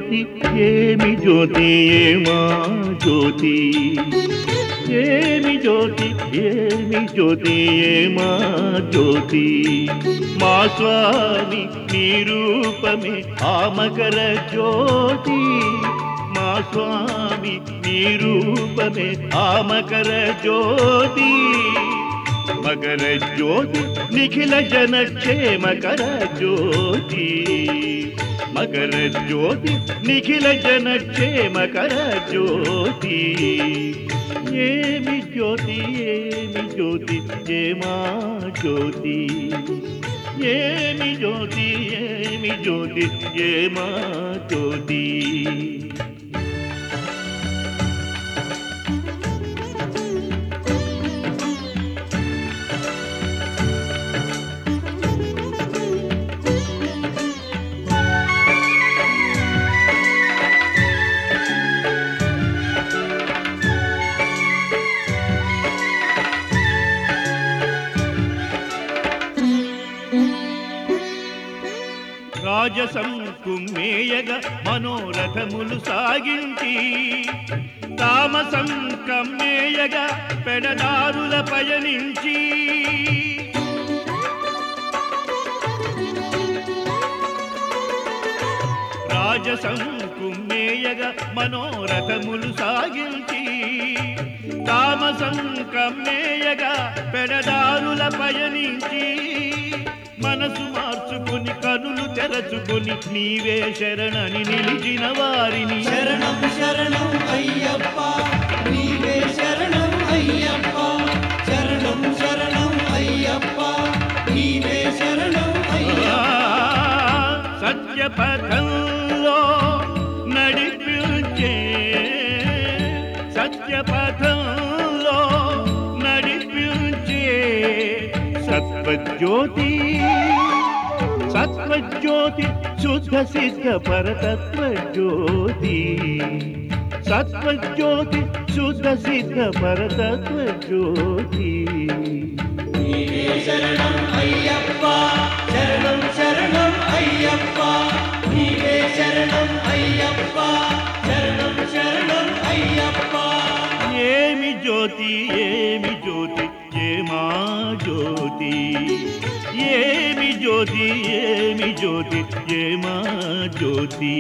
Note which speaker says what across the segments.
Speaker 1: జ్యోతి ఏమి జ్యోతి ఏమా జ్యోతి ఏమి జ్యోతి ఏమి జ్యోతి ఏమా జ్యోతి మా స్వామి నీ రూపమే ఆ మకర జ్యోతి మా స్వామి నీ రూపమే ఆ మకర జ్యోతి మకర జ్యోతి నిఖిల జన క్షేమకర జ్యోతి మకర జ్యోతి నిఖిల జన క్షేమకర జ్యోతి ఏమి జ్యోతి ఏమి జ్యోతి ఏమా జ్యోతి ఏమి జ్యోతి ఏమి జ్యోతి ఏమా జ్యోతి రాజసం కుమ్మేయగా మనోరథములు సాగించి తామసం కమ్మేయగా పెడదారుల పయనించి రాజసం కుమ్మేయగా మనోరథములు సాగించి తామసం కమ్మేయగా పెడదారుల పయనించి మనసు మార్చుకొని కనులు తెరచుకొని నీవే శరణని నిలిచిన వారిని
Speaker 2: శరణం శరణం అయ్యప్ప నీవే శరణం అయ్యప్ప శరణం శరణం అయ్యప్ప నీవే శరణం అయ్యప్ప
Speaker 1: సత్యపథంలో నడిపించే సత్యపథంలో నడిపించే సత్వజ్యోతి సత్వజ్యోతి శుద్ధ సిద్ధ పరతత్వ జ్యోతి సత్వజ్యోతి శుద్ధ సిద్ధ పరతత్వ జ్యోతి
Speaker 2: నీవే శరణం అయ్యప్ప శరణం శరణం అయ్యప్ప నీవే శరణం అయ్యప్ప శరణం శరణం అయ్యప్ప
Speaker 1: ఏమి జ్యోతి ఏమి జ్యోతి ఏమా జ్యోతి ఏమి జ్యోతి ఏమి జ్యోతి ఏమా జ్యోతి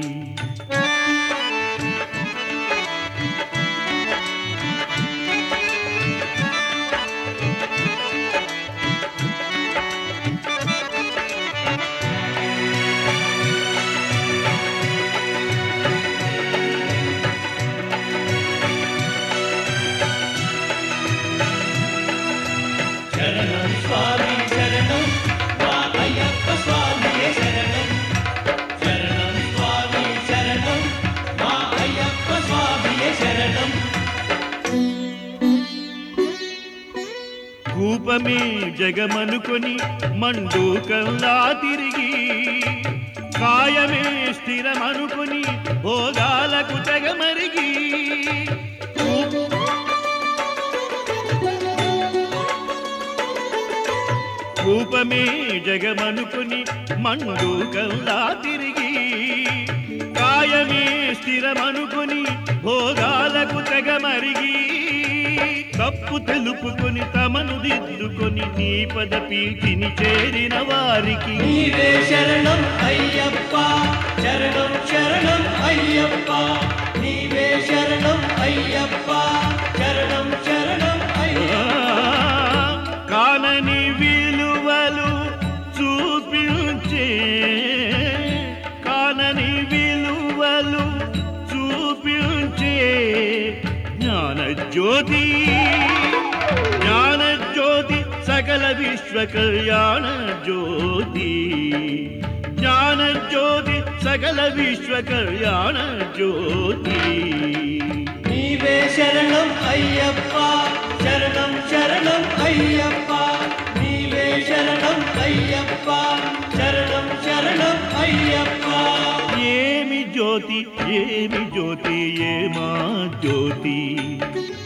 Speaker 2: శరణం స్వామి శరణం మా అయ్యప్ప స్వామియే శరణం శరణం స్వామి శరణం మా అయ్యప్ప స్వామియే శరణం
Speaker 1: కూపమే జగమనుకొని మండూకంలా తిరిగి కాయమే స్థిరమనుకొని భోగాలకు తెగమరిగి కూపమే జగమనుకొని మండూకంలా తిరిగి కాయమే స్థిరమనుకొని భోగాలకు తెగమరిగి తప్పు తెలుపుకొని తమను దిద్దుకొని నీ పద పీఠిని చేరిన వారికి
Speaker 2: నీవే శరణం అయ్యప్ప శరణం శరణం అయ్యప్ప నీవే శరణం అయ్యప్ప శరణం శరణం అయ్యప్ప
Speaker 1: కానని విలువలు చూపించే కానని విలువలు చూపించే జ్ఞానజ్యోతి జ్ఞానజ్యోతి సకల విశ్వ కళ్యాణ జ్యోతి జ్ఞానజ్యోతి సకల విశ్వ కళ్యాణ జ్యోతి
Speaker 2: నీవే శరణం అయ్యప్ప శరణం శరణం అయ్యప్ప నీవే శరణం అయ్యప్ప శరణం శరణం అయ్యప్ప
Speaker 1: ఏమి జ్యోతి ఏమి జ్యోతి ఏమా జ్యోతి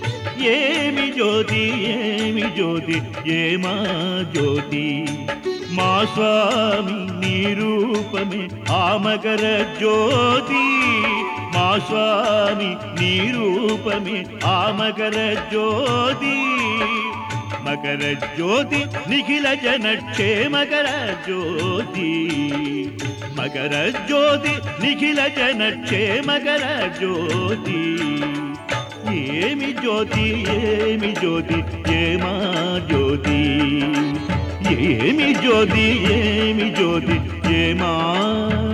Speaker 1: ఏమి జ్యోతి ఏమి జ్యోతి ఏమా జ్యోతి మా స్వామి నీ రూపమే ఆ మకర జ్యోతి మా స్వామి నీ రూపమే ఆ మకర జ్యోతి మకర జ్యోతి నిఖిల జన క్షేమకర జ్యోతి మకర జ్యోతి నిఖిల జన క్షేమకర జ్యోతి ఏమి జ్యోతి ఏమి జ్యోతి ఏమా జ్యోతి ఏమి జ్యోతి ఏమి జ్యోతి ఏమా